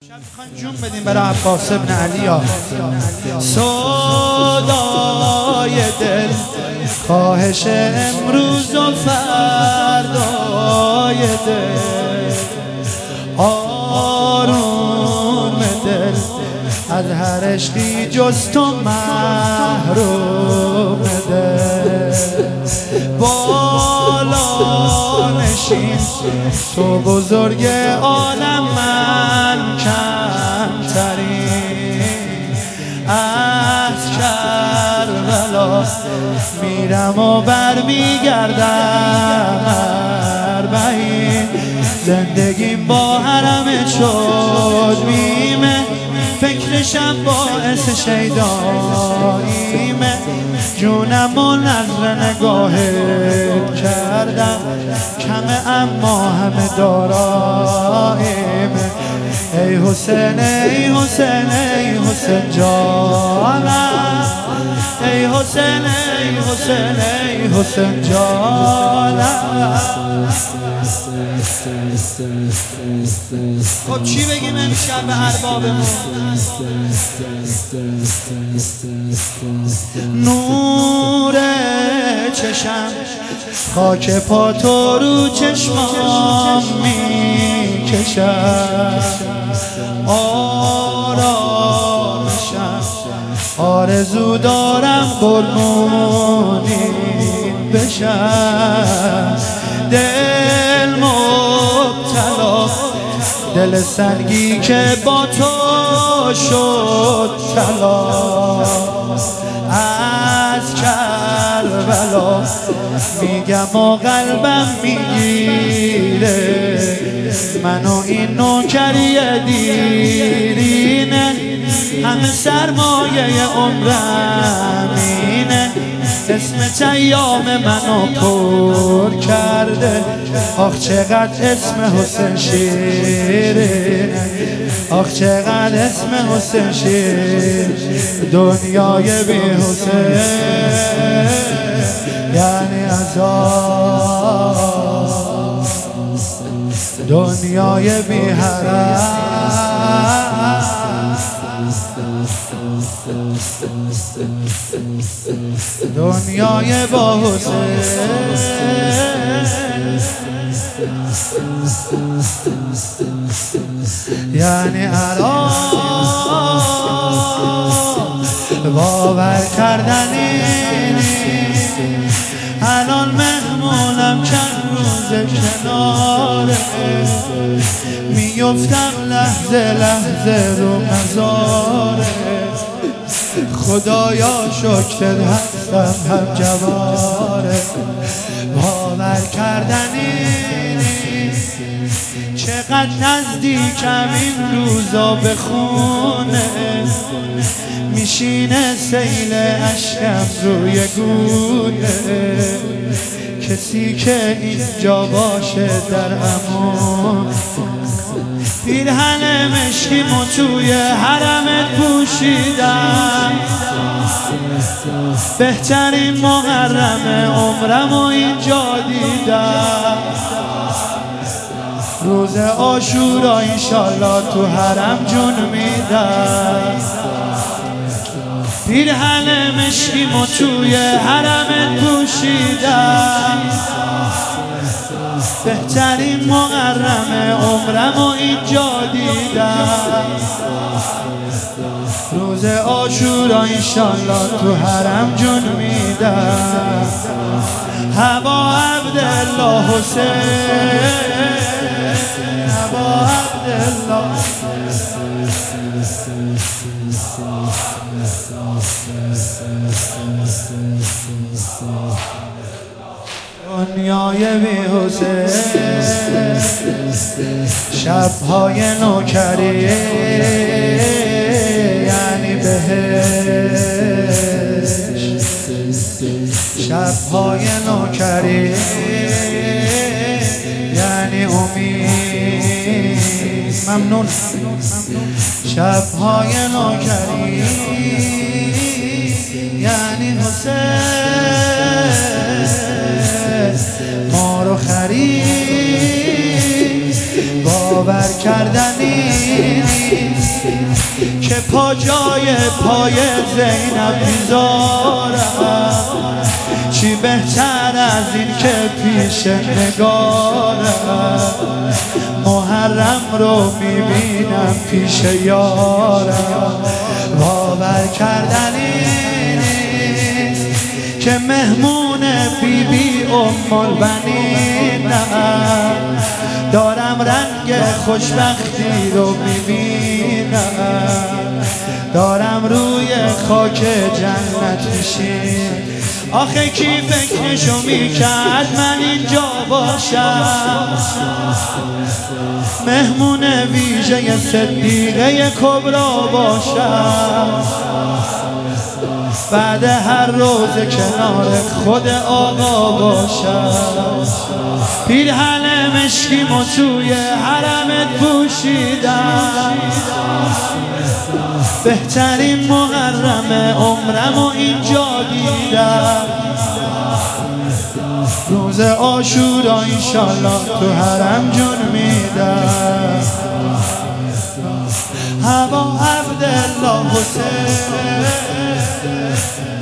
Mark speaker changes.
Speaker 1: میخوایم جون بدیم برای عباس ابن علی. سودای دل خواهش امروز و فردای دل، آروم دل از هر عشقی جز تو محروم دل. بالا نشین تو بزرگ عالم، من کمترین از کربلا میرم و برمیگردم اربعین. زندگیم با حرم شد میمه، فکرشم باعث شیداییمه. جونم و نظر نگاهت کردم کمه اما همه داراییمه. ای حسین ای حسین ای حسین جانم، ای حسین ای حسین ای حسین جانم. خب چی بگیم امشب به اربابمون؟ نور چشم خاک پا تو رو چشمام میکشم، آرامشم آرزو دارم قربونی بشم. دل مبتلا دل سنگی که با تو شد طلا، از کربلا میگم و قلبم میگیره. منو این نوکری دیرینه، همه سرمایه عمرم اینه. اسم تیام منو پر کرده، آخ چقدر اسم حسین شیرینه، آخ چقدر اسم حسین شیر. دنیای بی حسین یعنی عذاب، دنیای بی حرم دنیای با حسین یعنی عرام. باور کردنی الان مهمونم چند روز کناره، میفتم لحظه لحظه رو مزاره. خدایا شکرت هستم هم جواره. باور کردنی چقدر نزدیکم این روزا به خونه، میشینه سیل اشکم روی گونه. کسی که اینجا باشه در امان، پیرهن مشکیمو توی حرمت پوشیدم. بهترین محرم عمرمو اینجا دیدم. روز عاشورا انشالله تو حرم جون میدم. پیرهن مشکیمو توی حرمت پوشیدم. بهترین محرم عمرمو اینجا دیدم. روز عاشورا انشالله تو حرم جون میدم. هوا عبدالله حسین، هوا عبدالله دنیای بی حسین، شبهای نوکری یعنی بهشت، شبهای نوکری یعنی امید. ممنون. شبهای نوکری یعنی حسین، ما رو خرید باور کردنی که پا جای پای زینب میذارم. چی بهتر از این که پیش نگارم محرم رو میبینم پیش یارم. باور کردنی نیست که مهمون بیبی ام البنینم. دارم رنگ خوشبختی رو میبینم، دارم روی خاک جنت میشین. آخه کی فکرشو میکرد من اینجا باشم، مهمون ویژه صدیقه کبرا باشم. بعد هر روز کنار خود آقا باشم. پیرهن مشکیمو توی حرمت پوشیدم، بهترین محرم عمرمو اینجا دیدم. روز عاشورا انشالله تو حرم جون میدم. هوا عبدالله حسین